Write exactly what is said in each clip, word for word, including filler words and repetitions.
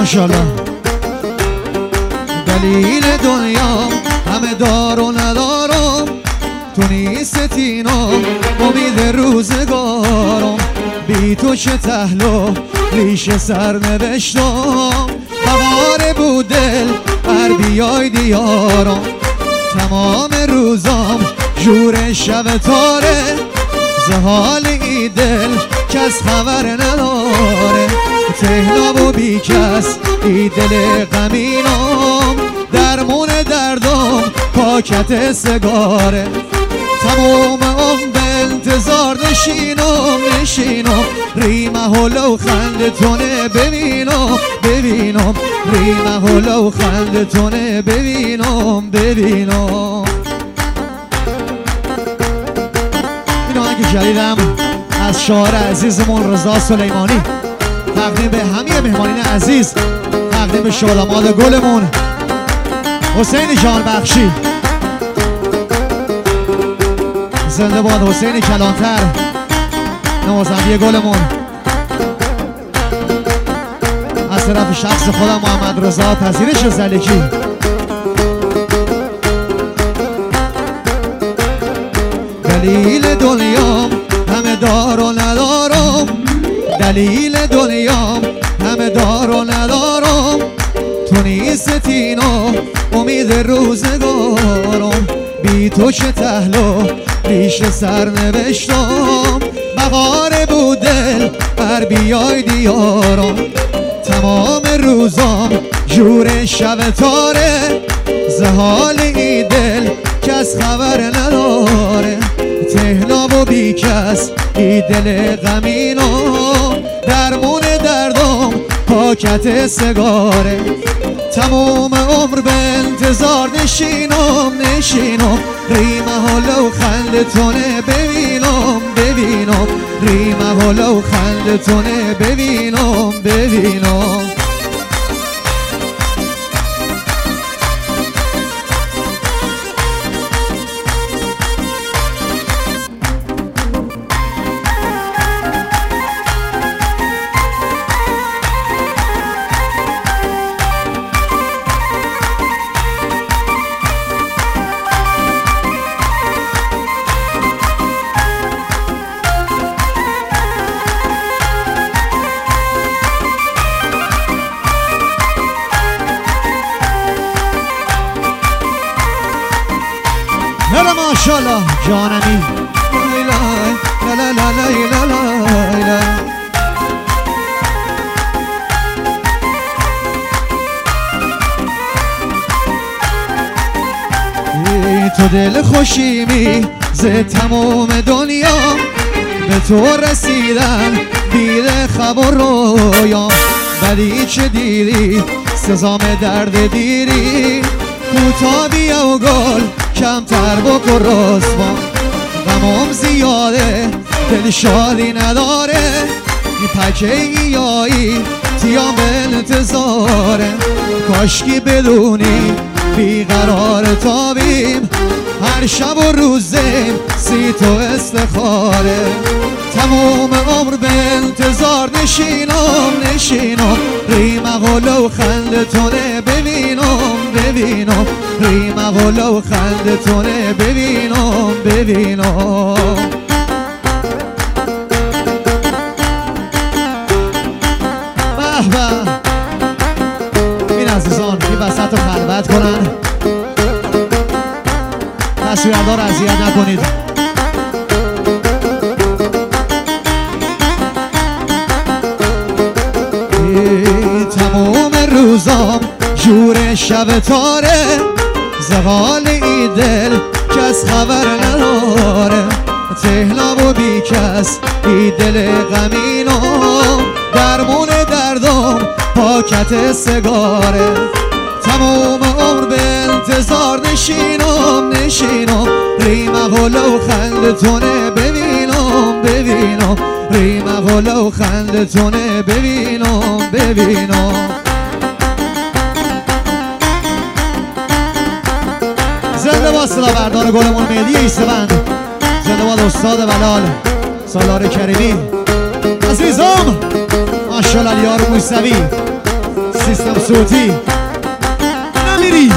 ماشاءالله. دلیل دنیا همه دار و ندارم، تو نیستینم امید روزگارم، بی تو چه تهلو ریش سر نوشتم، بهار بود دل بر بیای دیارم، تمام روزام جور شب تاره، زحال ای دل کس خبر نداره، تهنا و بی کس ای دل غمینم، درمون دردم پاکت سگاره، تمام عمر به انتظار نشینم نشینم، ریمه هلو خندتونه ببینم ببینم، ریمه هلو خندتونه ببینم ببینم. این آهنگ جدیدم از شاعر عزیزمون رضا سلیمانی، تقدیم به همه مهمانین عزیز، تقدیم به شاداماد گلمون حسین جان بخشی. زنده باد حسین کلانتر نوازنده گلمون. از طرف شخص خودم محمد رضا پذیرش زلیکی. دلیل دنیام همه دار و ندارم، دلیل دنیام همه دار و ندارم، تو نیستینم امید روزگارم، بی تو چه تهلو ریش سر نوشتم، بهار بود دل بر بیای دیارم، تمام روزام جور شب تاره، زحال ای دل کس خبر نداره، تهنا و بی کس ای دل غمینم، درمون دردم پاکت سگاره، تمام عمر به انتظار نشینم نشینم، ریمه هلو خندتونه ببینم ببینم، ریمه هلو خندتونه ببینم ببینم. ماشاءالله جانمی لا لا لا لا لا لا لا. ای تو دل خوشیمی ز تمام دنیا، به تو رسیدن بیده خبر رویام، ولی چه دیری سزام درد دیری، کوتا بیا و گل کمتر بکن رسوا، غمام زیاده دل شادی نداره، این پکه ایایی تیام به انتظاره، کاشکی بدونی بیقرار تابیم، هر شب و روزیم سی تو استخاره، تمام عمر به انتظار نشینم نشینم، ریمه هلو خندتونه ببینم ببینم، ریمه هلو خندتونه ببینم ببینم. به به این عزیزان این وسط رو خلوت کنن، تصویردار اذیت نکنید. تمام روزام جور شب تاره، زغال ای دل کس خبر نداره، تهنا و بی کس ای دل غمینم، درمون دردم پاکت سگاره، تمام عمر به انتظار نشینم نشینم، ریمه هلو خندتونه ببینم ببینم، ریمه هلو خندتونه ببینم ببینم. زنده باد صدا بردار گلمون مهدی ایستبند، زنده باد استاد بلال سالار کریمی، عزیزم ماشاءالله علیار موسوی، سیستم صوتی نمیری.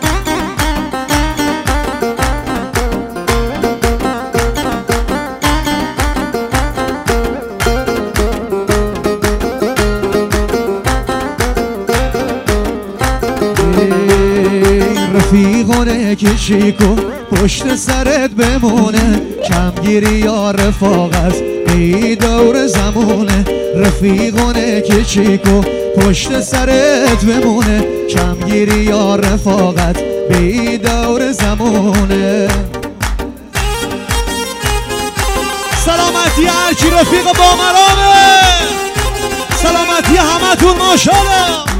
رفیقانه کشی کن پشت سرت بمونه، کمگیری یا رفاقت ای دور زمونه. رفیقانه کشی کن پشت سرت بمونه، کمگیری یا رفاقت بی دور زمونه. سلامتی هرچی رفیق با مرامه، سلامتی همه تون ماشاءالله.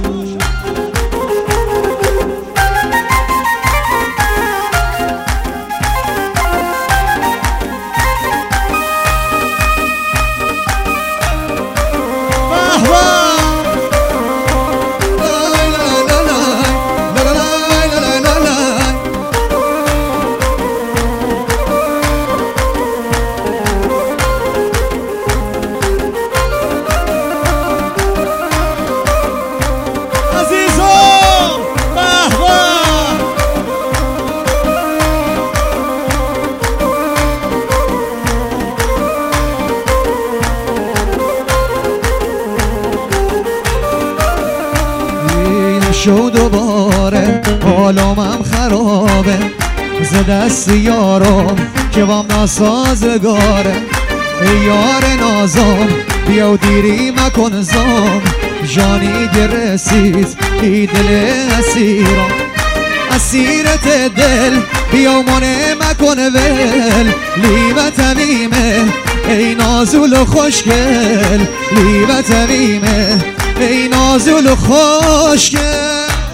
شو دوباره حالامم خرابه، ز دست یارم که وام ناسازگاره. ای یار نازم بیا و دیری مکن زام، جانی گرسید ای دل اسیرم. اسیرت دل بیا و منه مکن ول، لیوه تمیمه ای نازول و خوشگل. لیوه تمیمه ای نازول و خوشگل.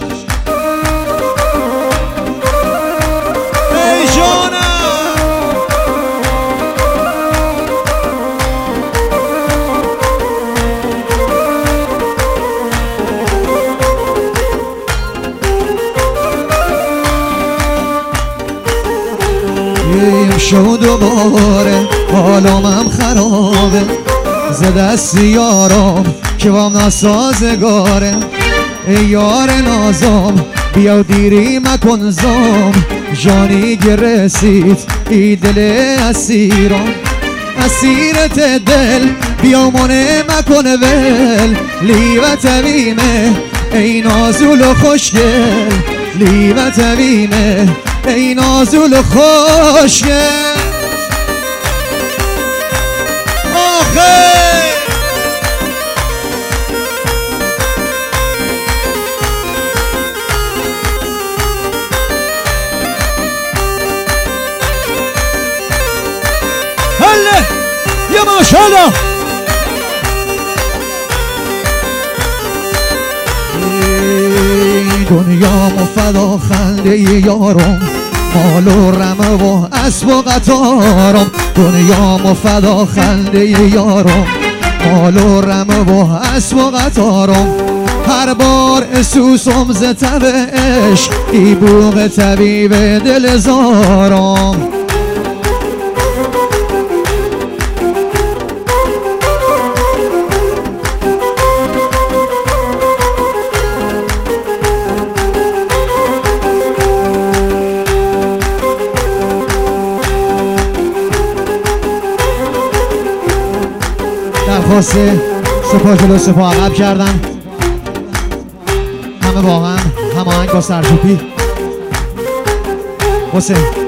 ای جانم ای شو دوباره حالامم خرابه، ز دست یارم که وام ناسازگاره. ای یار نازم بیا و دیری مکن زام، جانی گرسید ای دل اسیرم. اسیرت دل بیا منه مکن ول، لیوه تمیمه ای نازول و خوشگل. لیوه تمیمه ای نازول و خوشگل. آخه هله یا ماشاءالله. دنیا مفدا خنده یارم، مال و رمه و اسب و قطارم. دنیا مفدا خنده یارم، مال و رمه و اسب و قطارم. هر بار اسوسم ز تب عشق ای بوق طبیب دل زارم. درخواست سپاه جلو سپاه عقب کردن، همه با هم هماهنگ با سرچوبی. حسین